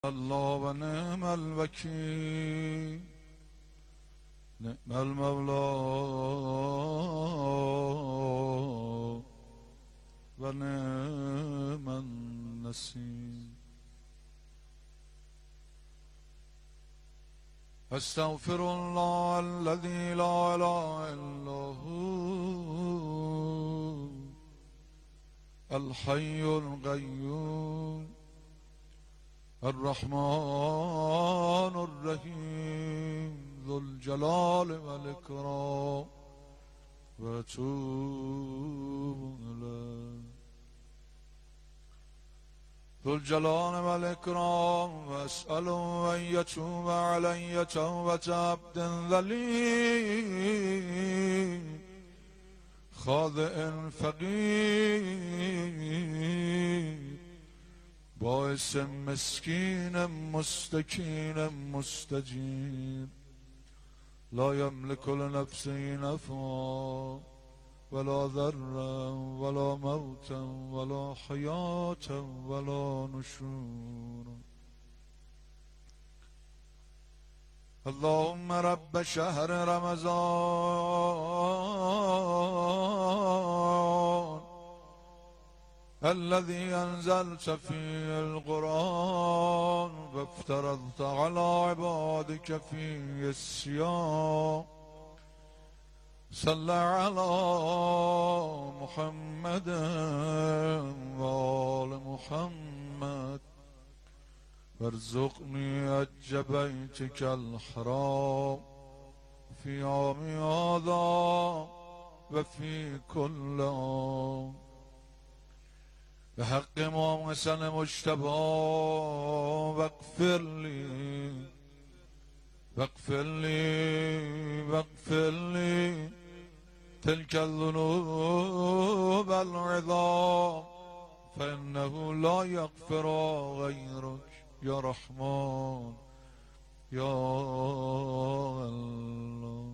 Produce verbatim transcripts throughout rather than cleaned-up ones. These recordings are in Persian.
الله و نعم الوکیل، نعم المولا و نعم النصیر. استغفر الله الذي لا اله الا هو الحي القيوم الرحمن الرحیم ذو الجلال والإكرام و اتوب الیه. ذو الجلال والإكرام واسأله ان يتوب علی توبة عبد ذلیل خاضع فقیر باعث مسکین مستکین مستجیر لا یملک لنفسه نفعا ولا ضرا ولا موتا ولا حیاتا ولا نشورا. اللهم رب شهر رمضان الذي أنزلت فيه القرآن وافترضت على عبادك فيه الصيام صل على محمد وآل محمد وارزقني حج بيتك الحرام في عام هذا وفي كل عام بحق امام حسن مجتبی واغفر لي واغفر لي واغفر لي تلك الذنوب العظام فإنه لا يغفر غيرك يا رحمن يا الله.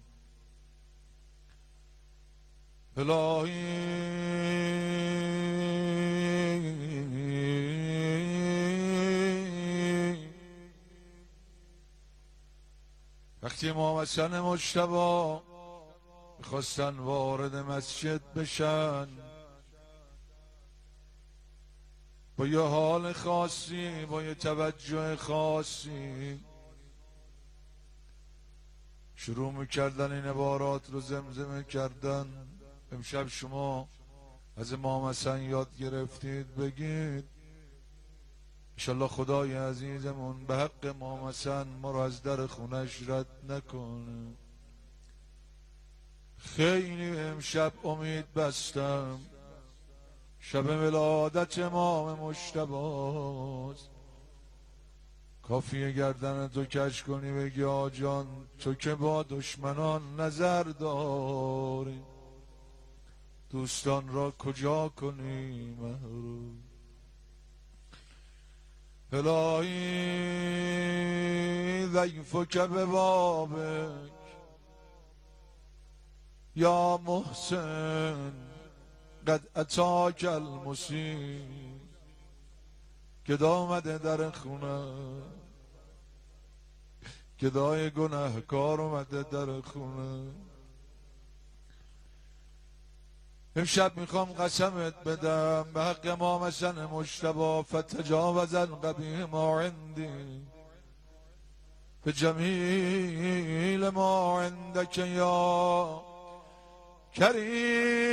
الهی وقتی امام حسن مجتبی میخواستن وارد مسجد بشن با یه حال خاصی با یه توجه خاصی شروع میکردن این عبارات رو زمزمه کردن. امشب شما از امام حسن یاد گرفتید بگید انشالله خدای عزیزمون به حق امام حسن ما رو از در خونش رد نکنه. خیلی امشب امید بستم شب ولادت امام مجتبیست، کافیه گردن تو کش کنی بگی آجان تو که با دشمنان نظر داری دوستان را کجا کنی محروم. الهی ضیفک ببابک یا محسن قد اتاک المسیء. گدا آمده در خونه، گدای گناهکار اومده در خونه. امشب میخوام قسمت بدم به حق امام حسن مجتبی فتجاوز عن قبیح ما عندی به جمیل ما عندک یا کریم.